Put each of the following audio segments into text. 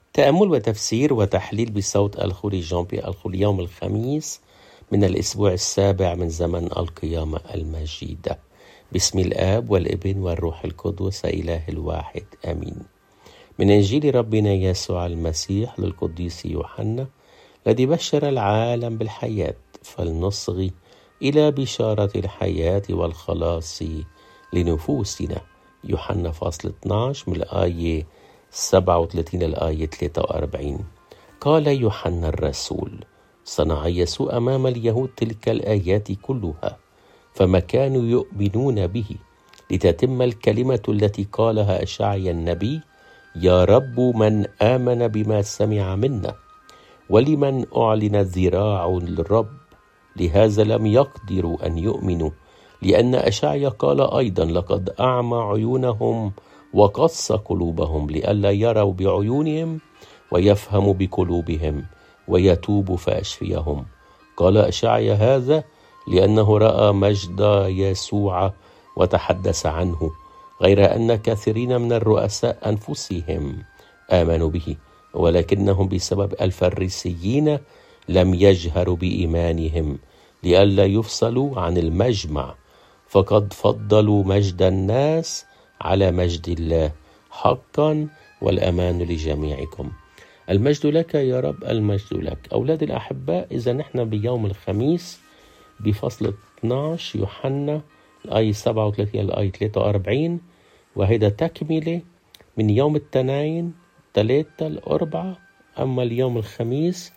تأمل وتفسير وتحليل بصوت الخوري جان بي الخوري يوم الخميس من الأسبوع السابع من زمن القيامة المجيدة. باسم الآب والابن والروح القدس إله الواحد آمين. من إنجيل ربنا يسوع المسيح للقديس يوحنا الذي بشر العالم بالحياة، فلنصغي إلى بشارة الحياة والخلاص لنفوسنا. يوحنا فصل 12 من الآية 37 للآية 43. قال يوحنا الرسول: صنع يسوع أمام اليهود تلك الآيات كلها، فما كانوا يؤمنون به، لتتم الكلمة التي قالها أشعيا النبي: يا رب من آمن بما سمع منا، ولمن أعلنت ذراع الرب، لهذا لم يقدروا أن يؤمنوا، لأن أشعيا قال أيضا: لقد أعمى عيونهم وقص قلوبهم، لئلا يروا بعيونهم ويفهموا بقلوبهم ويتوبوا فأشفيهم. قال أشعيا هذا لأنه رأى مجد يسوع وتحدث عنه، غير أن كثيرين من الرؤساء أنفسهم آمنوا به، ولكنهم بسبب الفريسيين لم يجهروا بإيمانهم، لئلا يفصلوا عن المجمع، فقد فضلوا مجد الناس على مجد الله. حقا والأمان لجميعكم. المجد لك يا رب، المجد لك. أولاد الأحباء، إذا نحن بيوم الخميس بفصل 12 يوحنا الآية 37 الآية 43، وهذا تكملة من يوم التنين 3 الأربعة. أما اليوم الخميس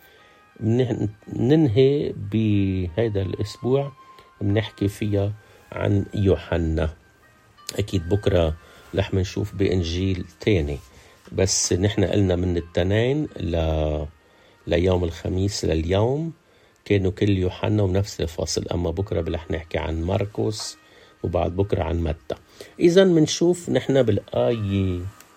ننهي بهذا الأسبوع بنحكي فيها عن يوحنا. أكيد بكرة رح نشوف بإنجيل تاني، بس نحن قلنا من التنين ليوم الخميس لليوم كانوا كل يوحنا ونفس الفصل. أما بكرة رح نحكي عن مرقس، وبعد بكرة عن متى. إذا منشوف نحن بالآية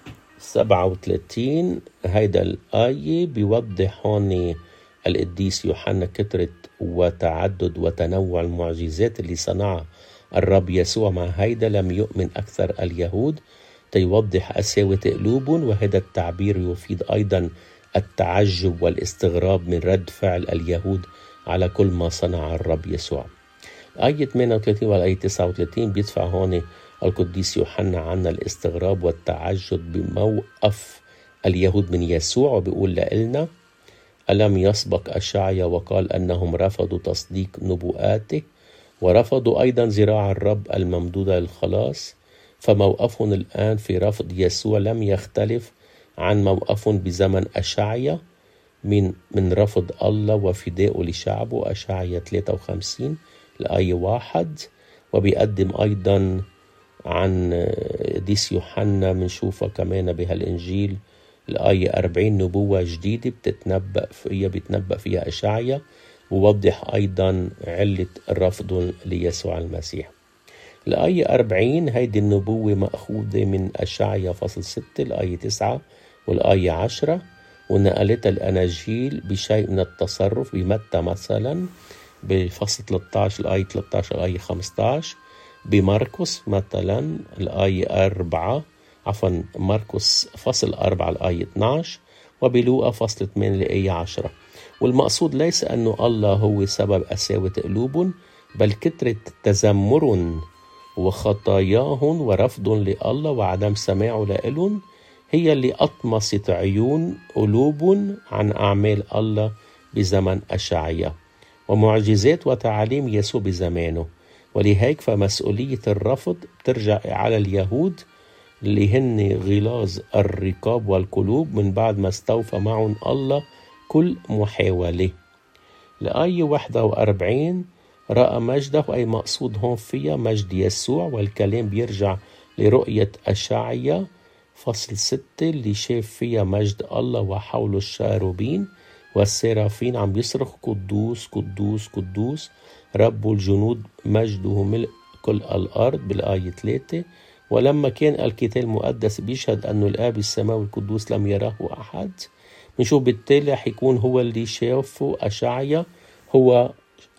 37 هيدا الآية بيوضح هون القديس يوحنا كثرة وتعدد وتنوع المعجزات اللي صنعها الرب يسوع. مع هيدا لم يؤمن أكثر اليهود، تيوضح قساوة قلوبهم، وهذا التعبير يفيد أيضا التعجب والاستغراب من رد فعل اليهود على كل ما صنع الرب يسوع. آية 38 والآية 39 بيدفع هون القديس يوحنا عنا الاستغراب والتعجب بموقف اليهود من يسوع، وبيقول لنا: ألم يسبق أشعيا وقال أنهم رفضوا تصديق نبوءاته، ورفضوا أيضا ذراع الرب الممدودة للخلاص؟ فموقفهم الآن في رفض يسوع لم يختلف عن موقفهم بزمن أشعيا من رفض الله وفدائه لشعبه. أشعيا 53 الآية 1. وبيقدم أيضا عن قديس يوحنا منشوفها كمان بهالإنجيل الآية 40 نبوة جديدة بيتنبأ فيها أشعيا، ووضح أيضا علة الرفض ليسوع المسيح. الآية 40 هيدي النبوة مأخوذة من أشعيا فصل 6 الآية 9 والآية 10، ونقلتها الأناجيل بشيء من التصرف بمتى مثلا بفصل 13 الآية 13 الآية 15، بمرقس مثلا الآية 4 مرقس فصل 4 الآية 12، وبلوقا فصل 8 الآية 10. والمقصود ليس أنه الله هو سبب قساوة قلوبهم، بل كثرة تذمرهم وخطاياهم ورفضهم لله وعدم سماعه لإلهم هي اللي أطمست عيون قلوبهم عن أعمال الله بزمن أشعيا ومعجزات وتعاليم يسوع بزمانه. ولهيك فمسؤولية الرفض ترجع على اليهود اللي هن غلاظ الرقاب والقلوب من بعد ما استوفى معهم الله كل محاولة. الآية 41 رأى مجده، أي مقصود هون فيها مجد يسوع، والكلام بيرجع لرؤية أشعيا فصل 6 اللي شاف فيها مجد الله وحوله الشاروبين والسرافين عم بيصرخ: قدوس قدوس قدوس رب الجنود، مجده ملء كل الأرض بالآية 3. ولما كان الكتاب المقدس بيشهد أنه الآب السماوي القدوس لم يراه أحد، بنشوف بالتالي حيكون هو اللي شافه أشعيا، هو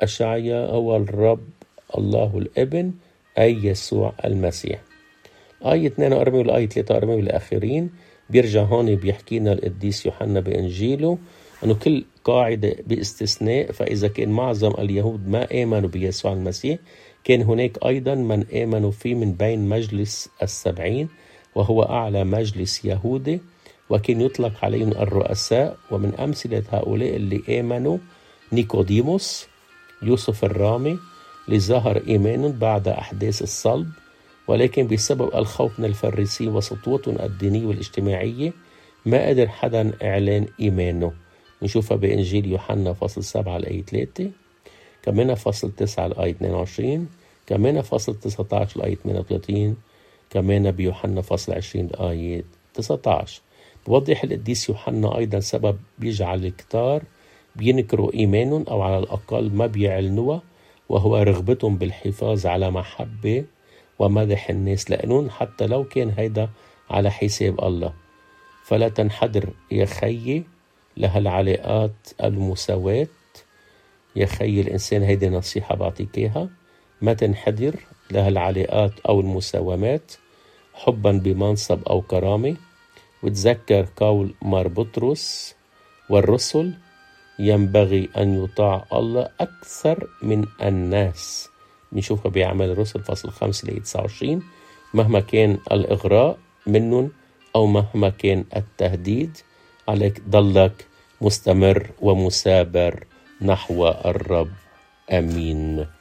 الرب الله الابن، أي يسوع المسيح. آية 42 والآية 43 والآخرين بيرجع هون بيحكينا القديس يوحنا بإنجيله أنه كل قاعدة باستثناء، فإذا كان معظم اليهود ما آمنوا بيسوع المسيح، كان هناك أيضا من آمنوا فيه من بين مجلس 70، وهو أعلى مجلس يهودي، وكان يطلق عليهم الرؤساء. ومن أمثلة هؤلاء اللي آمنوا نيكوديموس، يوسف الرامي، لظهر إيمان بعد أحداث الصلب، ولكن بسبب الخوف من الفريسيين وسطوتهم الدينية والاجتماعية ما قدر حدا إعلان إيمانه. نشوفها بإنجيل يوحنا فصل 7 الآية 3، كمان فصل 9 الآية 22، كمان فصل 19 الآية 38، كمان بيوحنا فصل 20 الآية 19. بوضح القديس يوحنا أيضا سبب بيجعل الكتار بينكروا إيمانهم أو على الأقل ما بيعلنوها، وهو رغبتهم بالحفاظ على محبة ومدح الناس لأنهم حتى لو كان هيدا على حساب الله. فلا تنحدر يا خيي لهالعلاقات المساواة. يا خيي الإنسان، هيدي نصيحة بعطيك إياها، ما تنحدر لهالعلاقات أو المساومات حبا بمنصب أو كرامة. وتذكر قول مار بطرس: والرسل ينبغي أن يطاع الله أكثر من الناس. بنشوفها بأعمال الرسل فصل 5 الآية 29. مهما كان الإغراء منهم أو مهما كان التهديد، عليك ضلك مستمر ومثابر نحو الرب. آمين.